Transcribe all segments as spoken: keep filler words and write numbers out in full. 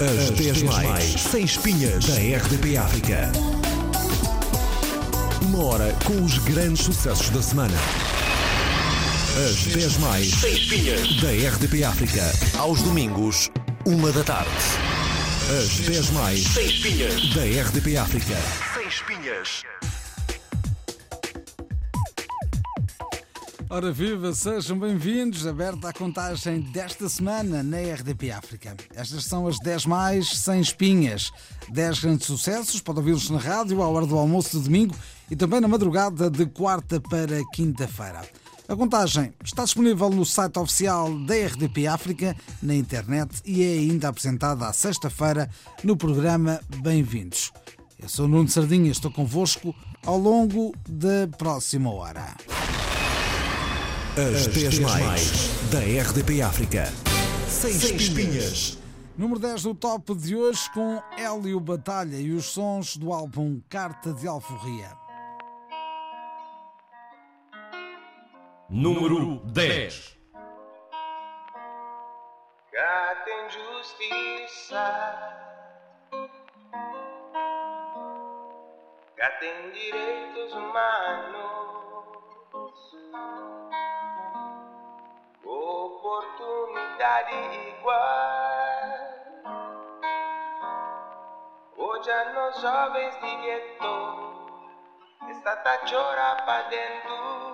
As dez mais sem espinhas da R D P África. Uma hora com os grandes sucessos da semana. As dez mais sem espinhas da R D P África. Aos domingos, uma da tarde. As dez mais sem espinhas da R D P África. Sem espinhas. Ora viva, sejam bem-vindos, aberta a contagem desta semana na R D P África. Estas são as dez mais sem espinhas. dez grandes sucessos, pode ouvi-los na rádio à hora do almoço de domingo e também na madrugada de quarta para quinta-feira. A contagem está disponível no site oficial da R D P África, na internet, e é ainda apresentada à sexta-feira no programa Bem-vindos. Eu sou o Nuno Sardinha e estou convosco ao longo da próxima hora. As dez mais da R D P África. Sem espinhas. Número dez do top de hoje com Hélio Batalha e os sons do álbum Carta de Alforria. Número dez. Cá tem justiça, cá tem direitos humanos, oportunidade igual. Hoje nós jovens de gueto está a chorar pra dentro.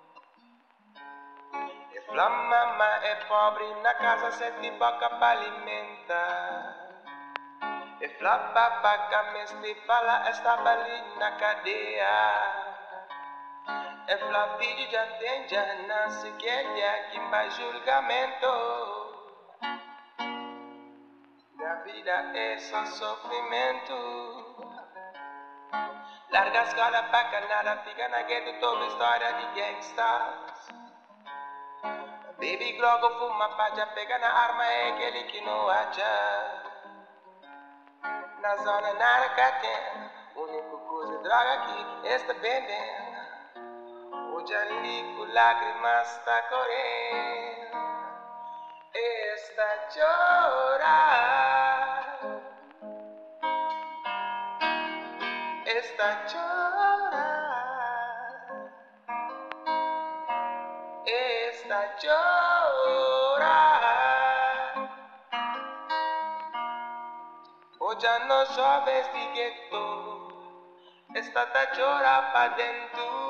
E fala mamã é pobre na casa sete boca pra alimentar. E fala papá que fala estava ali na cadeia. E fala filho já tem já nasce que é aqui em julgamento. Na vida é só sofrimento. Larga a escola pra canada, fica na gueto toda história de gangsters. Baby Glogo fuma paja, pega na arma é aquele que não acha. Na zona narca tem, única coisa droga que está vendendo. Hoje ali com lágrimas está correndo. Está a chorar. Está a chorar. Está a chorar. Hoje nós jovens de gueto está a chorar pra dentro.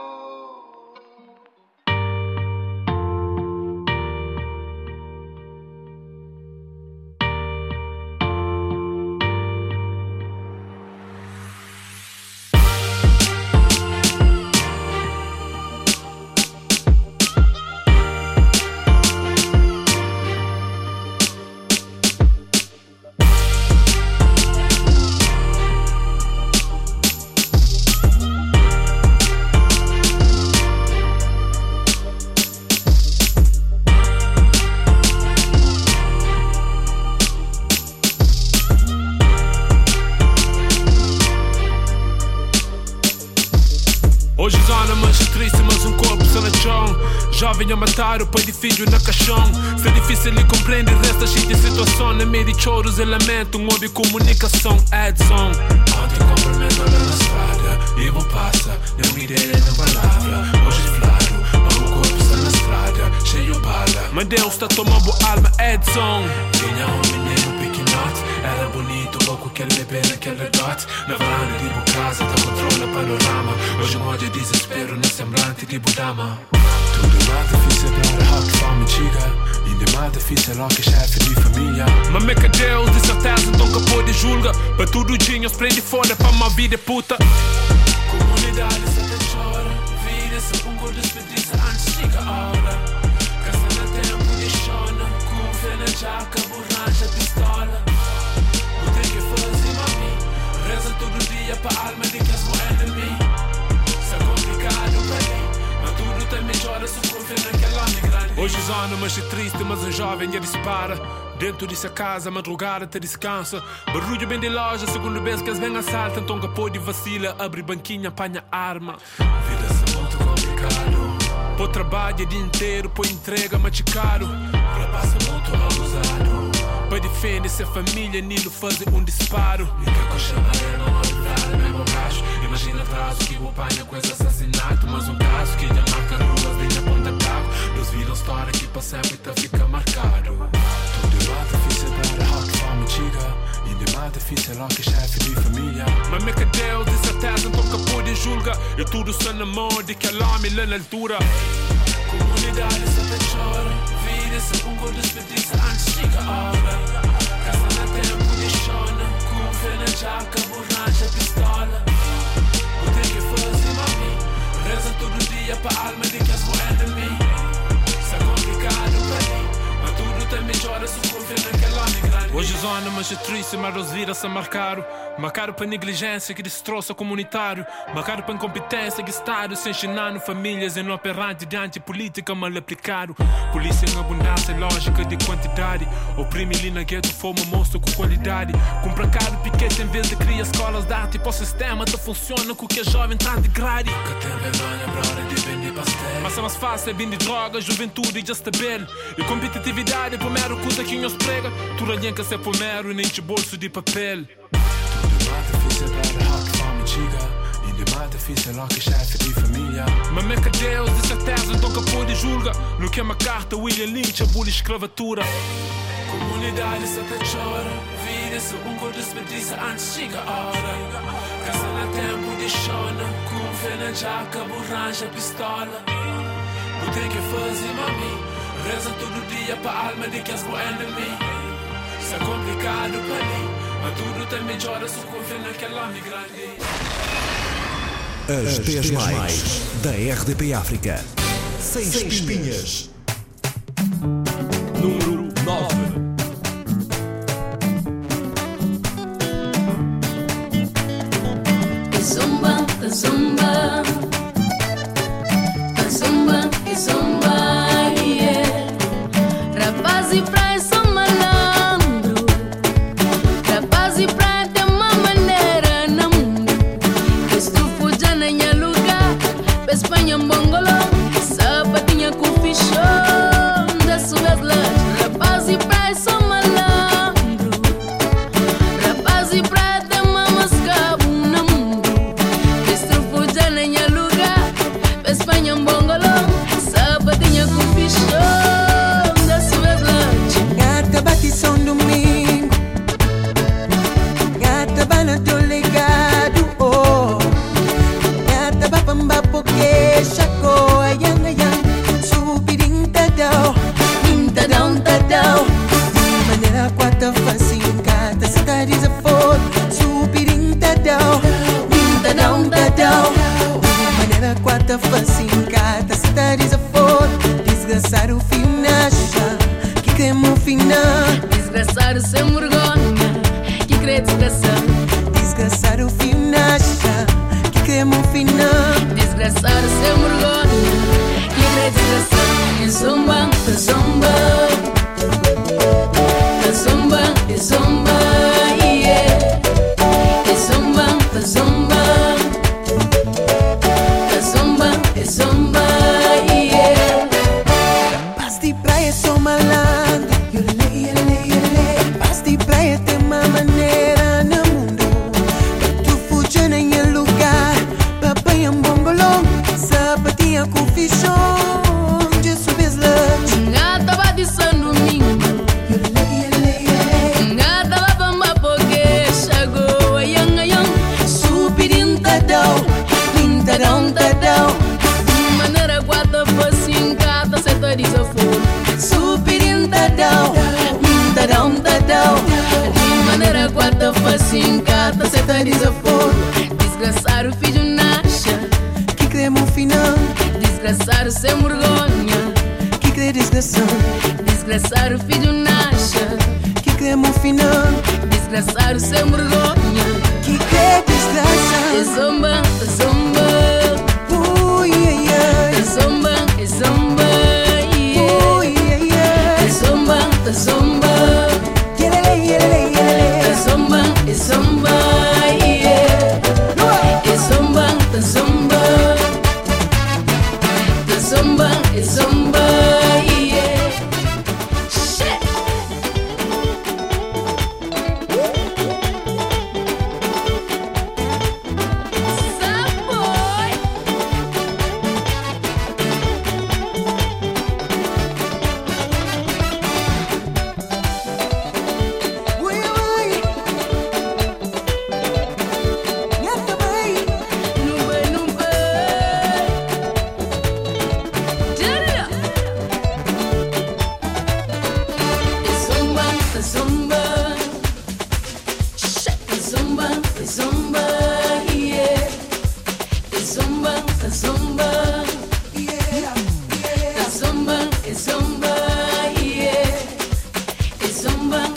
Jovem a matar o pai de filho na caixão. Se é difícil lhe compreender esta cheia de situação. Na meio de choros e lamento, um houve comunicação. Edson ontem cumprimento na estrada e vou passa, não me dê na palavra. Hoje é claro, mas o corpo está na estrada, cheio de bala. Mas Deus está tomando alma, Edson. Tinha um menino pequenote, era bonito, pouco que ele bebê naquele dot. Na varanda de casa, tá controla o panorama. Hoje um ódio desespero no semblante de Budama. Tudo mais difícil para a que fama antiga. Ainda mais difícil ao que chefe de família. Mas me que Deus de certeza nunca pode julgar. Para tudo dinho, prende fora para uma vida puta. Comunidade só te chora. Vida se um gol despedida antes chega a hora. Casa na tempo de chona. Com fé na jaca, borracha, pistola. O tem que fazer mami. Reza todo dia para a alma de que és meu enemy. Se é complicado para mim. Hoje zona, mas é triste, mas um jovem já dispara. Dentro dessa casa, madrugada até descansa. Barulho bem de loja, segundo vez que eles vêm assaltam. Então que pode vacila, abre banquinha, apanha arma. Vida é muito complicado. Pô trabalho o dia inteiro, pô entrega, mas caro. Rapaz é muito abusado. Pai de defende sua família, nem lhe fazer um disparo. E que coxa areia não há mesmo baixo. Imagina atrás que o apanha com esse assassinato. Mas um caso que lhe marca ruas de ponta carro. Nos viram história que para sempre te fica marcado. Tudo é difícil para a rock fama antiga. E é mais difícil que chefe de família. Mas me que Deus de certeza então que pode julgar. E tudo só na mão de que ela me lê na altura. Comunidade só te chora. Vida-se um gol de despedida antes chega a hora. Casa na tempo de chona. Com fé na jaca, borracha, pistola. O tem que fazer mami. Reza todo dia para a alma de que és o enemy. Se é complicado para mim. Mas tudo tem melhora se confia naquela migrante. Hoje zona mas é triste, mas os vira-se a marcar. Marcado para negligência que destroça comunitário. Marcado para incompetência que Estado se ensinando famílias inoperantes de antipolítica mal aplicado. Polícia em abundância, lógica de quantidade. Oprime ali na gueto, forma monstro com qualidade. Compra caro piquete em vez de criar escolas de arte. Para o sistema te funciona com o que é jovem tá de grade. Que tem vergonha, brother, de vender pastel. Mas é mais fácil, é bem de droga, juventude e just a bel. E competitividade é primeiro coisa que nos prega. Tu ralhenca se é pomero e nem de bolso de papel. Tudo mais difícil para a rock fama antiga. Ainda mais difícil que chefe de família. Mas me que Deus de certeza então que pode julga. No que é uma carta William Lynch abole escravatura. Comunidade só te chora. Vida-se um gol de despedida antes chega a hora. Casa na tempo de chona. Com fé na jaca, borracha, pistola. O tem que fazer mami. Reza todo dia para a alma de que és o enemy. Se é complicado para mim. Mas tudo tem melhora se confia naquela migrante. As dez mais da R D P África. Sem espinhas. Número nove. Zumba, zumba, zumba, zumba, yeah. Rapaz e praia são malandro. Rapaz e praia tem uma maneira no mundo. Que se tu fuja na minha lugar, pra Espanha mongolão, sapatinha com fichão da suas lajes. Rapaz e praia são malandro. Rapaz e praia tem uma mascabo no mundo. Que se tu fuja na minha lugar, pra Espanha mongolão, sapatinha com fichão da suas lajes. Gata bate São Domingo, gata bana do legado, oh. Gata bapamba porque chaco ayang ayang, subirin tadao, in tadao tadao. De maneira quatro facinho, gata se tá desaforo, subirin tadao, in tadao tadao. De maneira quatro facinho, gata se tá desaforo, desgraçar o fio na chá, que creme o final. Desgraçado sem vergonha, que crê desgraçado. Desgraçar o fio na chá, que creme o final. Desgraçado sem vergonha, que crê desgraçado. E zumba, zumba, zumba, zumba, yeah. E zumba, zumba, zumba, zumba, yeah. Paz de praia sou malandro, yorele, yorele, yorele. Paz de praia tem uma maneira no mundo. Tu fuja na minha lugar, papai um bongolão, sapatinha com fichão de subir lanche. Gata bate São Domingo, Yorele, yorele, yorele. gata bapamba porque chegou a yang a yang. Subirin tadao, in tadao tadao. De maneira guarda assim, gata cê tá desaforo. Subirin tadao, in tadao tadao. De maneira guarda assim, gata cê tá desaforo. Desgraçar o filho nasce, Que creme o final, desgraçar sem vergonha. que crê desgraçado. Desgraçar o filho nasce, Que creme o final, desgraçar sem vergonha. que crê E desgraçado. zumba, zumba, Ui, ai, ai. e zumba, e zumba, yeah. Ui, ai, ai. E zumba, zumba, Yerele, yerele, yerele. e zumba, e zumba, yeah. E zumba, zumba, e zumba, e zumba, yeah. Shit.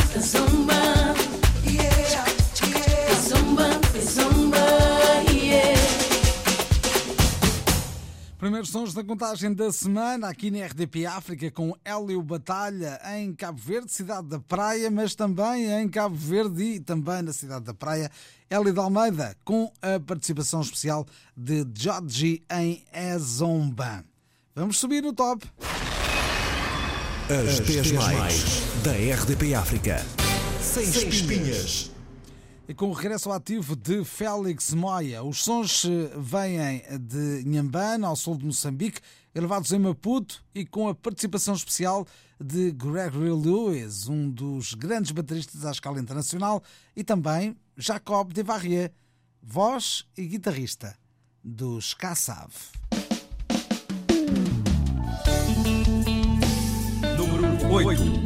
Primeiros sons da contagem da semana aqui na R D P África com Hélio Batalha em Cabo Verde, cidade da Praia, mas também em Cabo Verde e também na cidade da Praia, Hélio de Almeida, com a participação especial de Georgie em Ezomba. Vamos subir o top. As dez mais da R D P África. Sem espinhas. E com o regresso ao ativo de Félix Moya, os sons vêm de Inhambane, ao sul de Moçambique, gravados em Maputo e com a participação especial de Gregory Lewis, um dos grandes bateristas à escala internacional, e também Jacob Devarrier, voz e guitarrista dos Kassav. Número oito.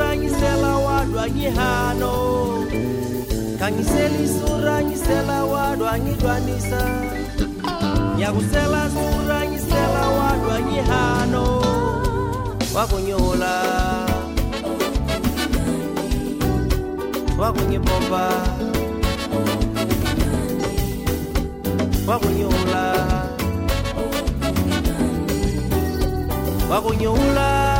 Kanyiseli sura nyisela wadu dwanyi dwanisa nyakusela sura nyisela wadwanyi hano wakunyola wakunyibomba wakunyola wakunyola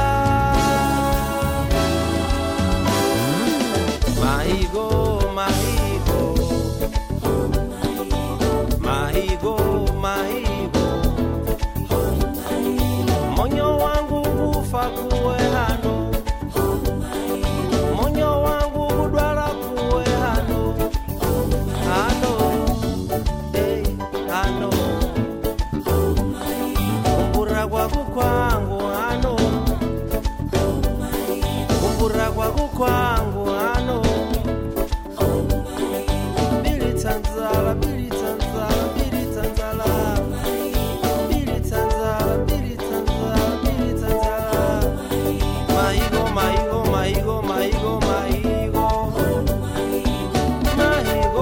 Mahigo, mahigo, mahigo, mahigo, monyo wangu kufa kuwe hano, monyo wangu kudwala kuwe hano, hano, eh, hano, kumbura kwa kukwangu hano, kumbura kwa kukwangu hano. Tanzala, Billy Tanzala, Billy Tanzala, Billy Tanzala, Billy Tanzala, Billy Tanzala. Mahigo, mahigo, mahigo, mahigo, mahigo, mahigo,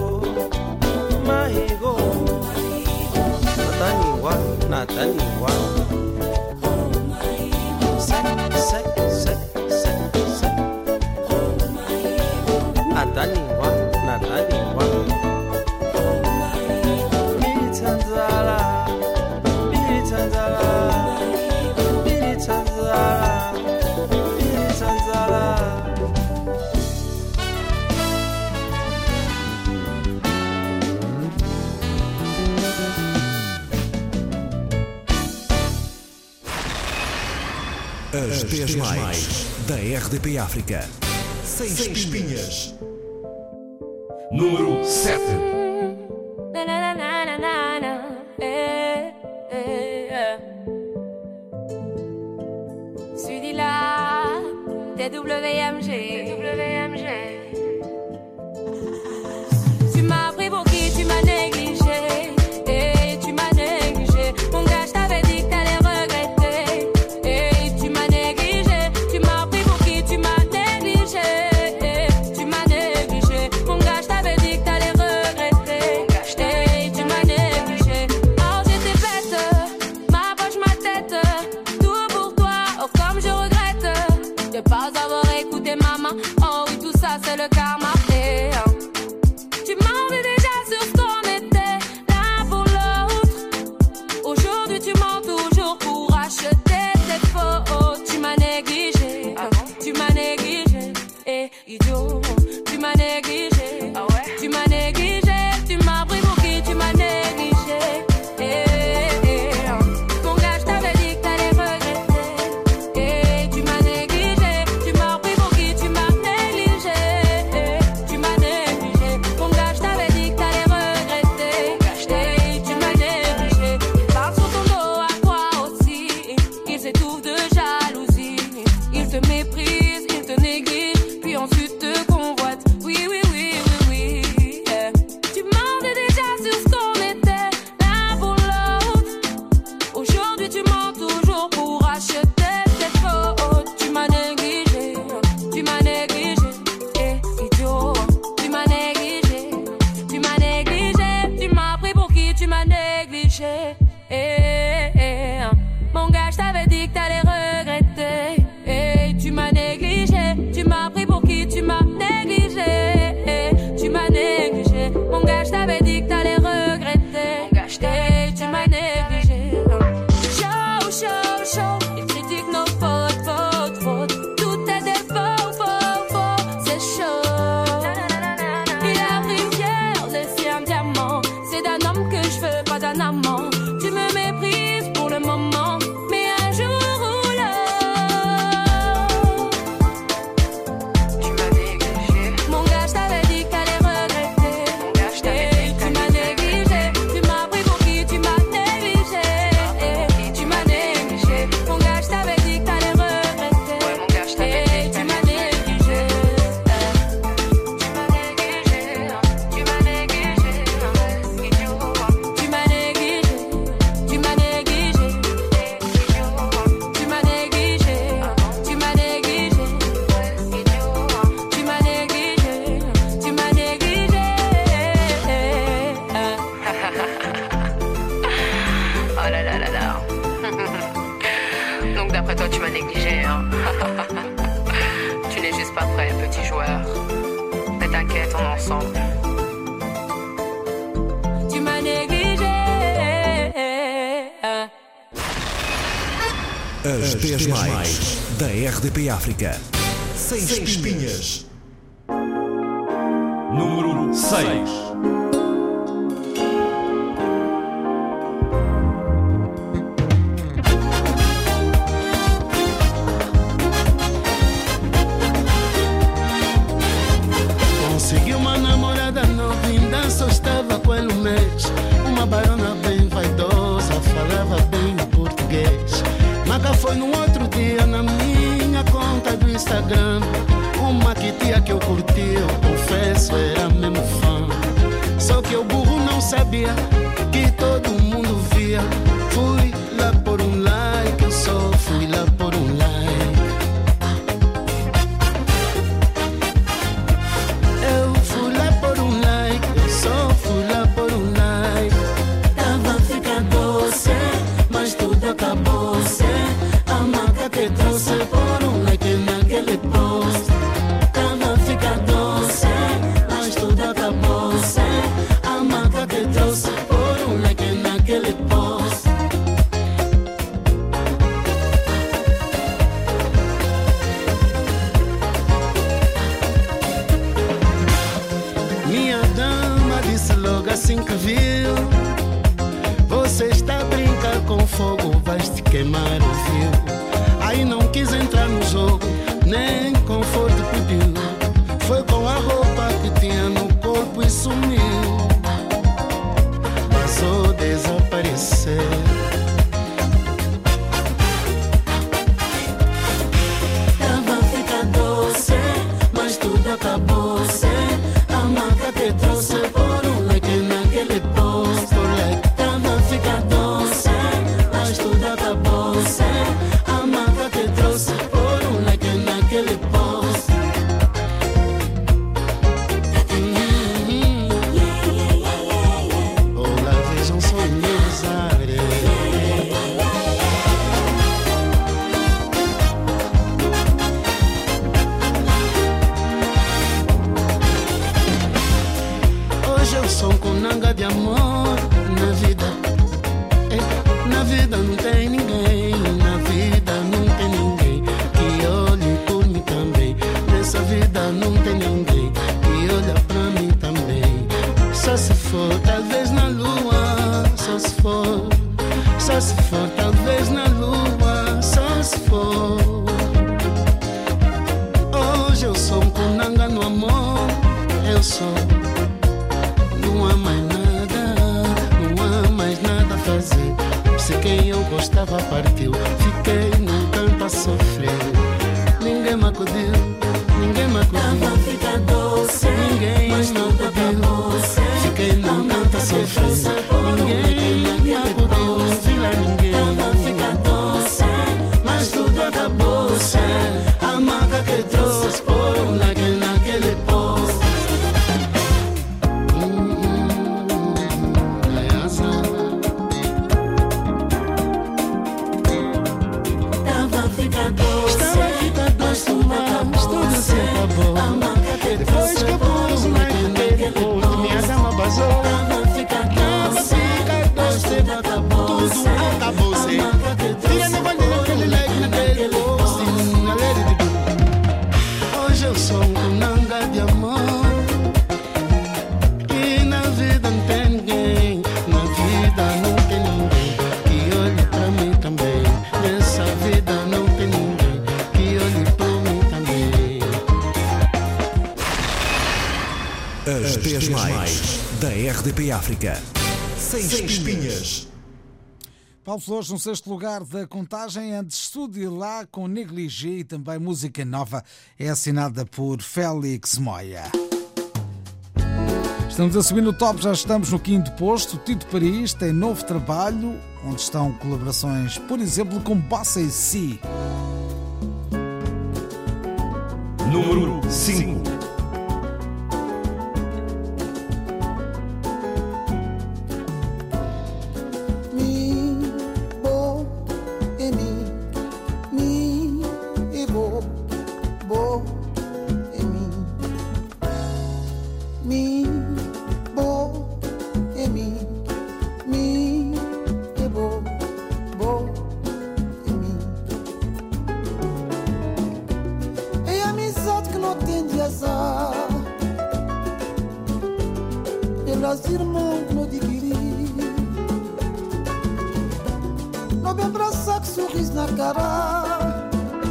mahigo. Nataniwa, nataniwa. Sek, sek, sek, sek, sek. Nataniwa, nataniwa. As dez mais da R D P África. Sem espinhas. Número sete. Celui-là, T W M G. Tu m'as pris pour qui, tu m'as négligé. Et tu m'as négligé. Mon gars, je t'avais dit que t'allais regretter. Et tu m'as négligé. Tu m'as pris pour qui, tu m'as négligé. Et tu m'as négligé. Mon gars, je t'avais dit que t'allais regretter. Et tu m'as négligé. Oh, j'étais bête. Ma poche, ma tête. Tout pour toi. Oh, comme je regrette de pas avoir écouté maman. Oh, oui. négligé, hein. Tu n'es juste pas prêt, petit joueur. Mais t'inquiète, on est ensemble. Tu m'as négligé. As dez mais da R D P África. Sem espinhas. Número seis. Consegui uma namorada novinha, só estava com ele um mês. Uma barona bem vaidosa, falava bem o português. Maca foi no outro dia na minha conta do Instagram. Uma que tia que eu curti, eu confesso, era mesmo fã. Só que o burro não sabia que todo mundo via. Fui lá por um like, eu só fui lá por um like. Eu fui lá por um like, eu só fui lá por um like. Tava ficando doce, mas tudo acabou-se. A maca que trouxe por um like naquele post. Tava ficando doce, mas tudo acabou-se. A maca que trouxe por um like naquele post. Minha dama disse logo assim que viu: você está a brincar com fogo, vais te queimar o fio. Aí não quis entrar no jogo, nem conforto pediu. Foi com a roupa que tinha no corpo e sumiu. Passou a desaparecer. Tava ficando doce, mas tudo acabou-se. A maca que trouxe por um like naquele post. Tava ficando doce, mas tudo acabou-se. A maca que trouxe por um like naquele post. Olá, vejam só meus ares. Hoje eu sou um conanga de amor na vida. É, na vida não tem ninguém, na vida não tem ninguém que olhe por mim também. Nessa vida não tem ninguém que olha pra mim também. Só se for, talvez na lua, só se for. Só se for, talvez na lua, só se for. Hoje eu sou um conanga no amor, eu sou. Não há mais nada, não há mais nada a fazer. Se quem eu gostava partiu, fiquei num canto a sofrer. Ninguém me acudiu, ninguém me acudiu. Tava ficando doce, ninguém me acudiu. Fiquei num canto a sofrer. Ninguém me acudiu, vi lá ninguém. Tava ficando doce, mas tudo acabou-se. A maca que trouxe por um like naquele post. Estava ficando doce, mas tudo se acabou. Depois que eu pus o like naquele post, minha dama vazou. Tava ficando doce, tudo acabou-se. Tira no bandeira aquele like naquele post. Hoje eu sou um conanga de amor. E na vida não tem ninguém, na vida não tem ninguém que olhe pra mim também. Nessa vida não tem ninguém que olhe pra mim também. As dez mais da R D P África. Sem espinhas. Paulo Flores, no sexto lugar da contagem, antes Estúdio lá com Negligé e também música nova, é assinada por Félix Moya. Estamos a subir no top, já estamos no quinto posto. Tito Paris tem novo trabalho, onde estão colaborações, por exemplo, com Bossa e Si. Número cinco. Mi, bo, emi, mi, Não bem abraçar que sorriso na cara,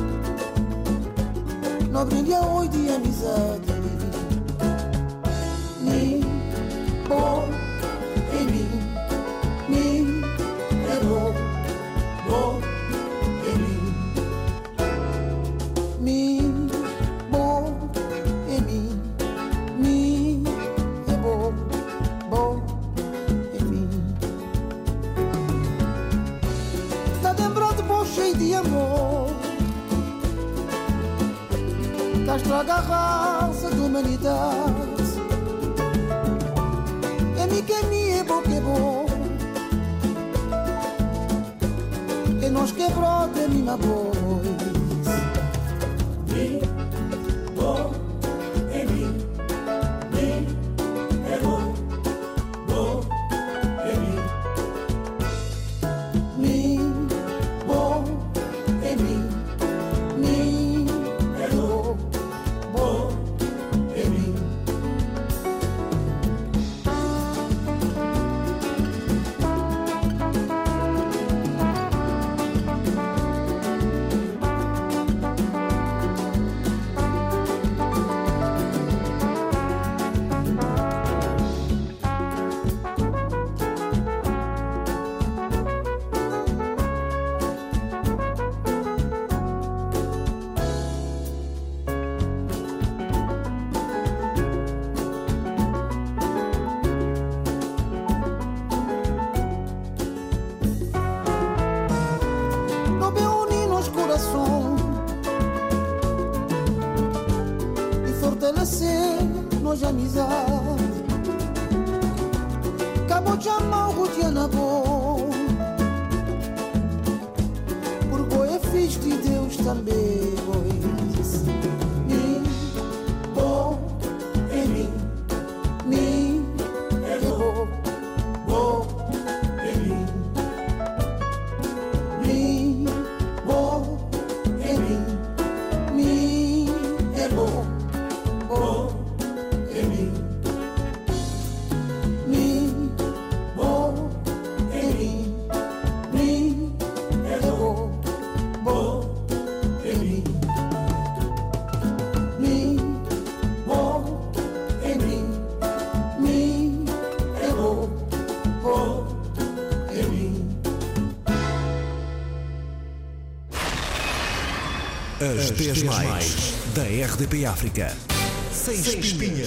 não brilha oi de amizade. Me, bom, em mim, me, é bom, bom, em mim. Me, bom, em mim, me, é bom, bom, em mim. Tá lembrado bom cheio de amor, tá estraga a raça da humanidade. É mi que é mi, é bom que é bom, e nós quebrou de mim a voz. Mi, bom, é mi, mi, é bom, bom, é mi. Mi, bom, é mi, mi, é bom, bom, é mi. Não bem unir nos corações e fortalecer nos amizade. Acabou de amar o dia na boa, porque é fiz de Deus também, pois. Mi, bom, em mim, mi, é bom, bom, em mim. Mi, bom, em mim, mi, é bom, bom, em mim. Mi, bom, em mim, mi, é bom, bom, em mim. Mi, bom, em mim, mi, é bom, bom, em mim. As dez mais da R D P África. Sem espinhas.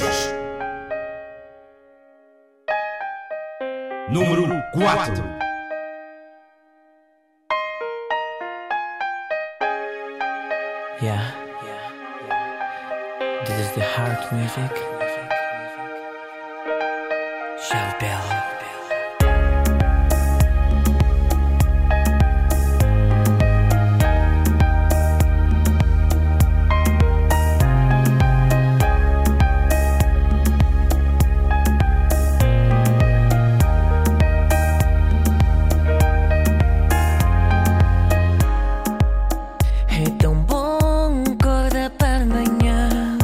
Número quatro. Yeah. This is the heart music. Charles Bell. É tão bom acordar para manhã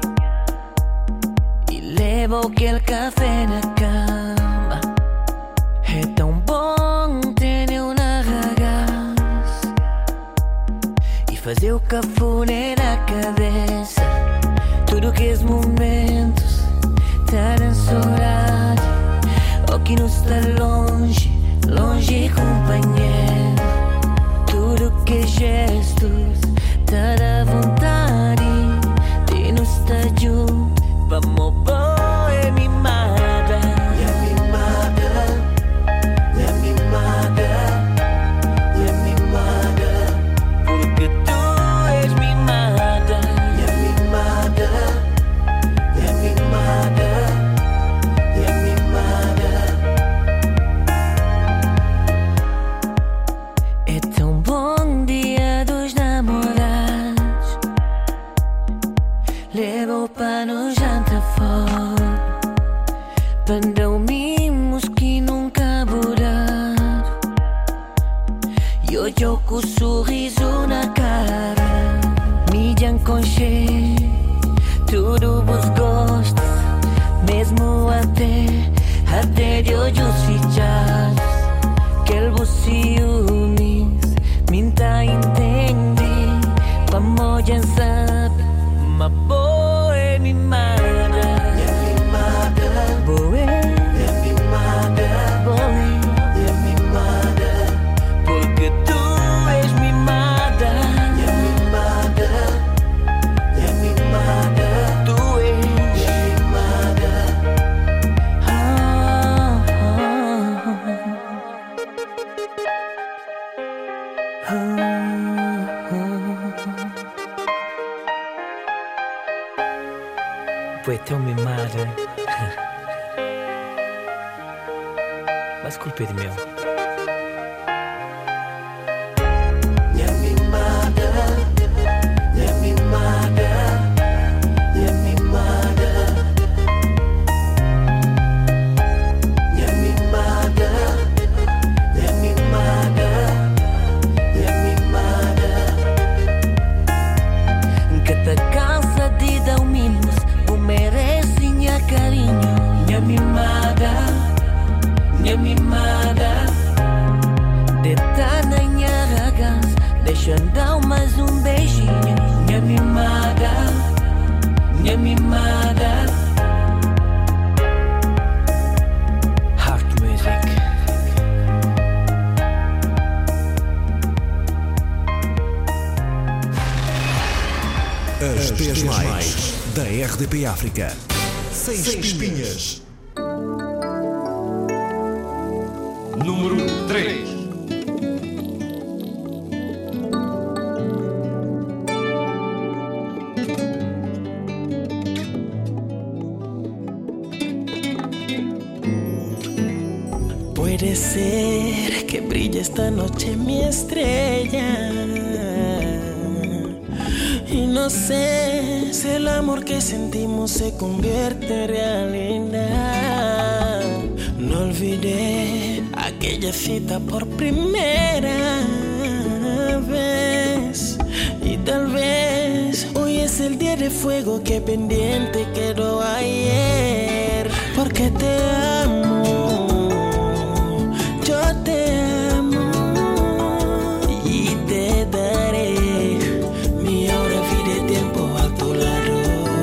e levo aquele café na cama. É tão bom ter eu na ragaz e fazer o cafuné na cabeça. Tudo que os momentos tá na saudade, ou que não está longe, longe companheiro. Tudo que gestos tá da vontade de no estádio. Vamos boa mimada, minha mimada, minha mimada, minha mimada, porque tu és mimada, minha mimada, minha mimada, minha mimada. É tão bom dia dos namorados, levo para no jantar fora, para mimos que nunca buraram. E hoje eu com sorriso na cara, me aconchei, tudo vos gosta, mesmo até, até de hoje os fichados, que ele vos ciúme. tão mimada. Mas culpa é de meu. Minha mimada, minha mimada, minha mimada, minha mimada, minha mimada, minha mimada. Que te cansa de dar mimos, o merece minha carinho. Minha mimada, minha mimada, de tá na minha ragaz, deixa dar mais um beijinho. Minha mimada, minha mimada. Heart Music. As dez mais da R D P África. Sem espinhas. Número três. Puede ser que brille esta noche mi estrella. Y no sé si el amor que sentimos se convierte en realidad. No olvidé aquella cita por primera vez. Y tal vez hoy es el día de fuego que pendiente quedó ayer. Porque te amo, yo te amo y te daré mi hora, vida y tiempo a tu lado.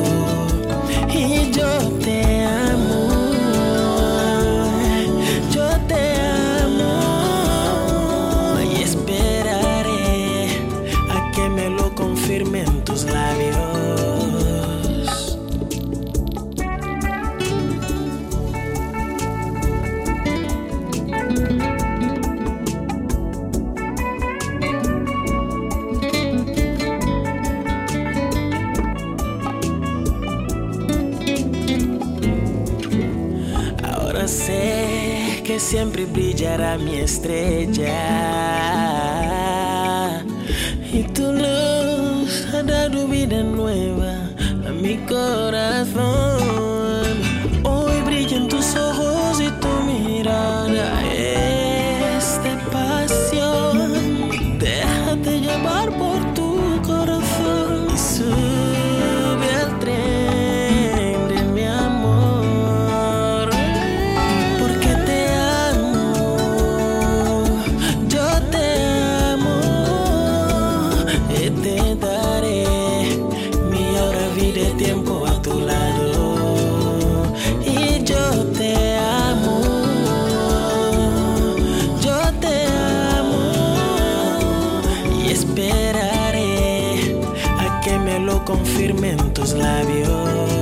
Y yo te amo, yo te amo y esperaré a que me lo confirmen tus labios. Ahora sé que siempre brillará mi estrella y tu luz ha dado vida nueva a mi corazón. Hoy brillan tus ojos y tu mirada es de pasión. Déjate llevar por tu corazón y sube al tren de mi amor. Porque te amo, yo te amo y te daré mi hora, vida y tiempo a tu lado. Y yo te amo, yo te amo y esperaré a que me lo confirmen tus labios.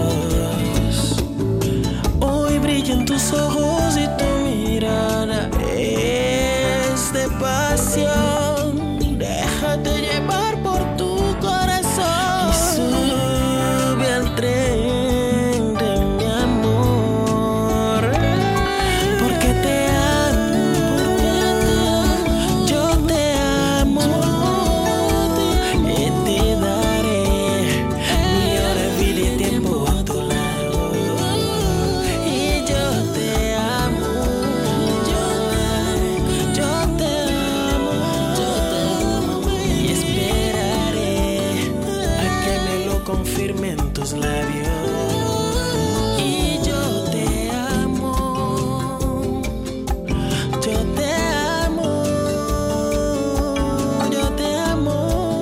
Hoy brillan tus ojos y tu mirada es de pasión. Déjate llevar por tu corazón y sube al tren de mi amor. Porque te amo, yo te amo y te daré mi hora, vida y tiempo a tu lado. Y yo te amo, yo yo te amo, yo te amo y esperaré a que me lo confirmen tus labios. Y yo te amo, yo te amo, yo te amo.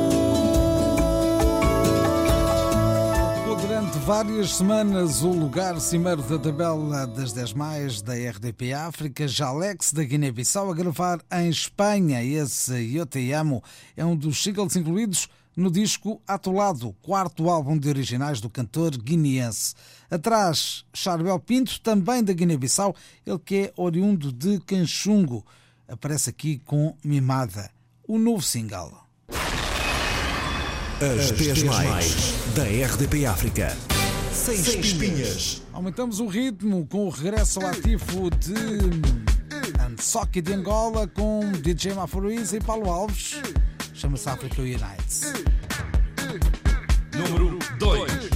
Ocupou durante várias semanas o lugar cimeiro da tabela das dez mais da R D P África. Jalex, da Guiné-Bissau, a gravar em Espanha. Esse Eu Te Amo é um dos singles incluídos no disco Atolado, quarto álbum de originais do cantor guineense. Atrás, Charbel Pinto, também da Guiné-Bissau, ele que é oriundo de Canchungo. Aparece aqui com Mimada, o novo single. As dez mais da R D P África. sem espinhas. Aumentamos o ritmo com o regresso ao ativo de Ansoki de Angola com D J Mafuriza e Paulo Alves. Chama-se Africa Unites. Número dois.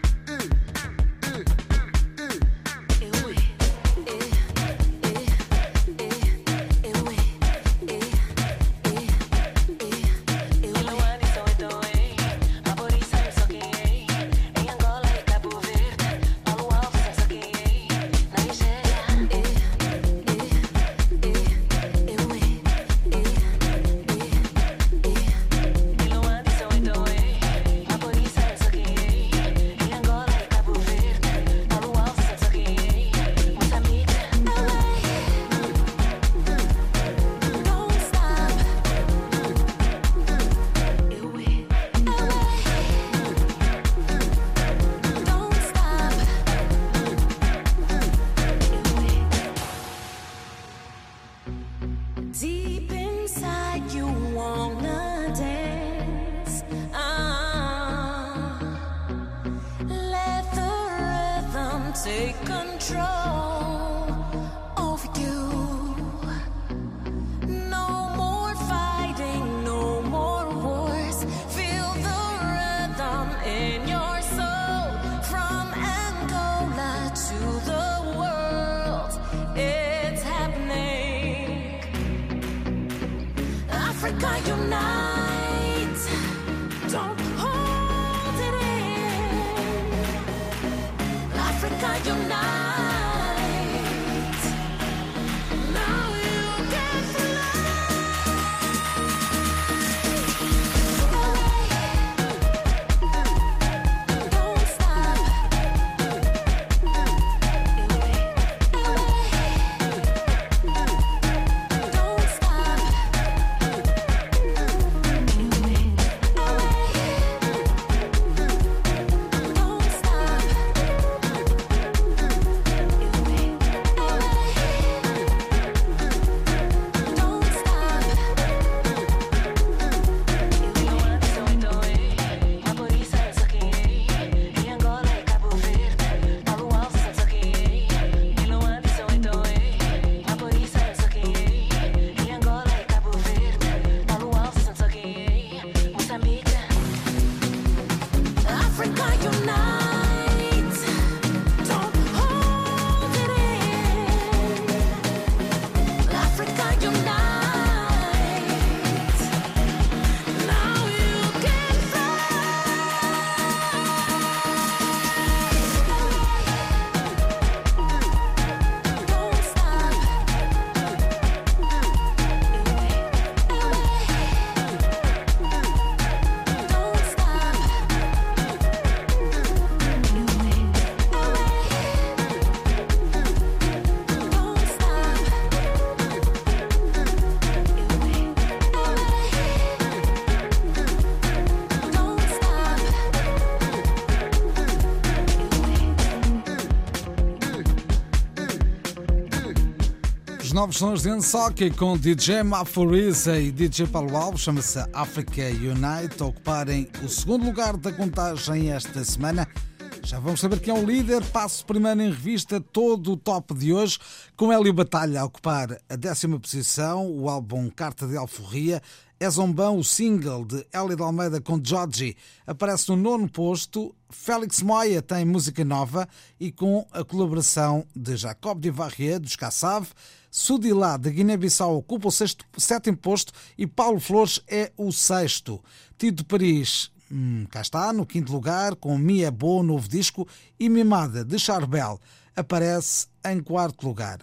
Novos sons de Ansoki com D J Mafuriza e D J Paulo Alves, chama-se Africa Unite, a ocuparem o segundo lugar da contagem esta semana. Já vamos saber quem é o líder. Passo primeiro em revista todo o top de hoje, com Hélio Batalha a ocupar a décima posição, o álbum Carta de Alforria. É Zombão, o single de Hélio de Almeida com Georgie, aparece no nono posto. Félix Moya tem música nova e com a colaboração de Jacob de Varrier, dos Kassav. Sudilá, de Guiné-Bissau, ocupa o sexto, sétimo posto e Paulo Flores é o sexto. Tito de Paris, hum, cá está, no quinto lugar, com Mia Boa, novo disco, e Mimada, de Charbel, aparece em quarto lugar.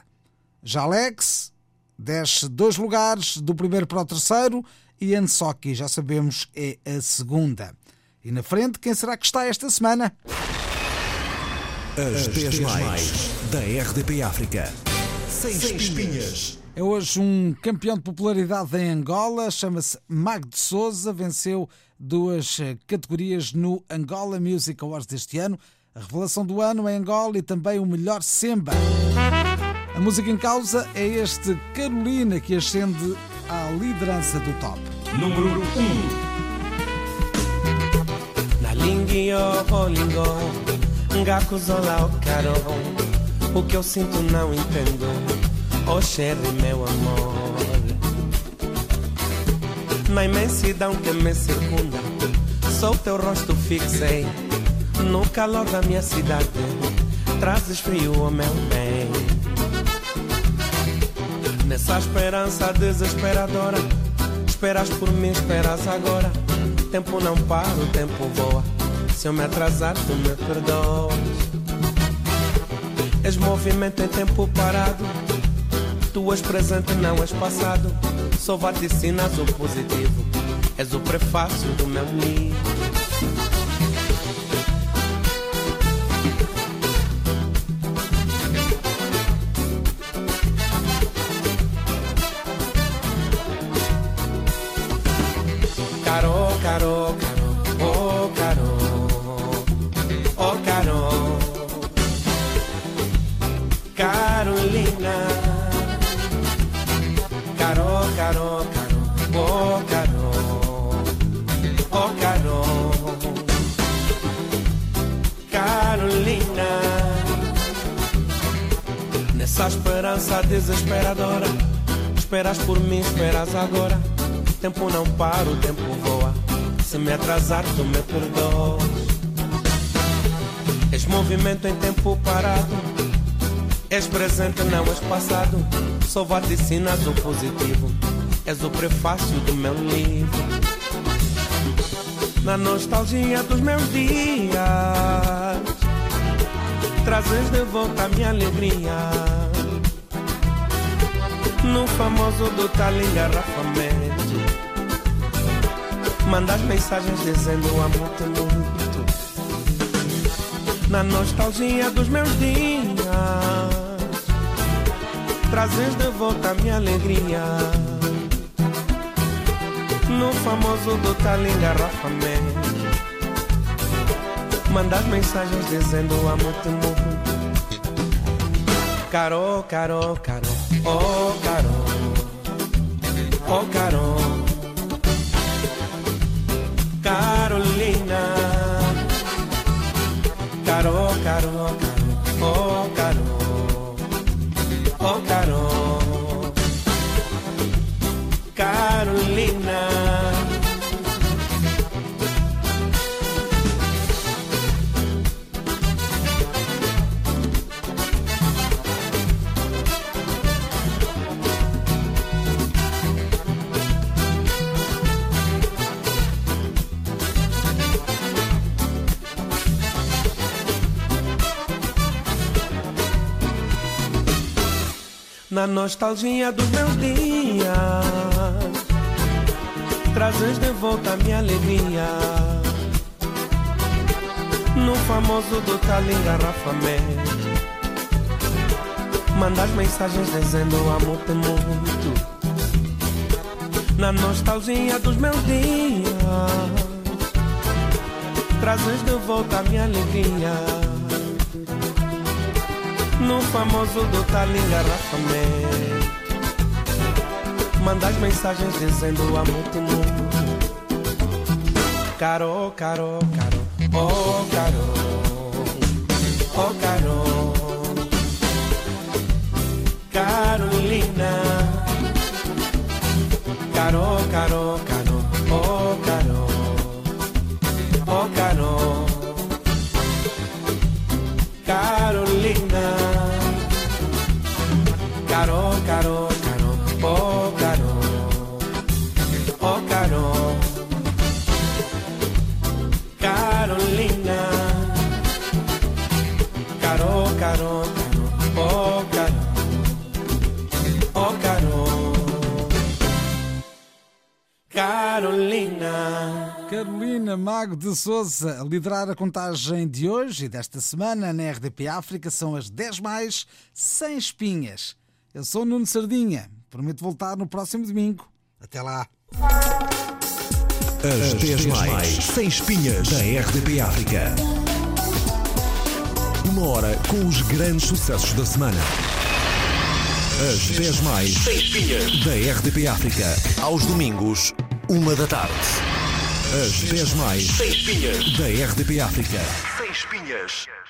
Jalex desce dois lugares, do primeiro para o terceiro, e Ansoki, já sabemos, é a segunda. E na frente, quem será que está esta semana? As dez mais da R D P África. Sem espinhas. É hoje um campeão de popularidade em Angola, chama-se Mago de Souza, venceu duas categorias no Angola Music Awards deste ano, a revelação do ano em Angola e também o melhor Semba. A música em causa é este Carolina, que ascende à liderança do top. Número um. Na lingio lingo Ngaku zola o caro, o que eu sinto não entendo. Oh Sherry, meu amor, na imensidão que me circunda, só o teu rosto fixei. No calor da minha cidade, trazes frio ao meu bem. Nessa esperança desesperadora, esperas por mim, esperas agora. Tempo não para, o tempo voa. Se eu me atrasar, tu me perdoas. És movimento em tempo parado, tu és presente, não és passado. Só vaticinas o positivo, és o prefácio do meu livro. Caro, caro, caro, oh caro, oh caro, Carolina. Caro, caro, caro, oh caro, oh caro, Carolina. Nessa esperança desesperadora, esperas por mim, esperas agora. Tempo não para, o tempo voa. Se me atrasar, tu me perdoas. És movimento em tempo parado, és presente, não és passado. Só vaticinas o positivo, és o prefácio do meu livro. Na nostalgia dos meus dias, trazes de volta a minha alegria. No famoso do tal engarrafamento, mandas mensagens dizendo amo-te muito. Na nostalgia dos meus dias, trazes de volta a minha alegria. No famoso do tal engarrafamento, mandas mensagens dizendo amo-te muito. Caro, caro, caro, oh caro, oh caro, Carolina. Caro, caro, caro, oh caro, oh caro, Carolina. Na nostalgia dos meus dias, trazes de volta a minha alegria. No famoso do tal engarrafamento, mandas mensagens dizendo amo-te muito. Na nostalgia dos meus dias, trazes de volta a minha alegria. No famoso do tal engarrafamento, mandas mensagens dizendo amo-te muito. Caro, caro, caro, oh caro, oh caro, Carolina. Caro, caro, caro, oh caro, oh caro, Carolina. Caro, caro, caro, oh caro, oh caro, Carolina. Caro, caro, caro, oh caro, oh caro, Carolina. Carolina Mago de Sousa a liderar a contagem de hoje e desta semana na R D P África. São as dez mais sem espinhas. Eu sou Nuno Sardinha. Prometo voltar no próximo domingo. Até lá. As dez mais sem espinhas da R D P África. Uma hora com os grandes sucessos da semana. As dez mais sem espinhas da R D P África. Aos domingos, uma da tarde. As dez mais sem espinhas da R D P África. Sem espinhas.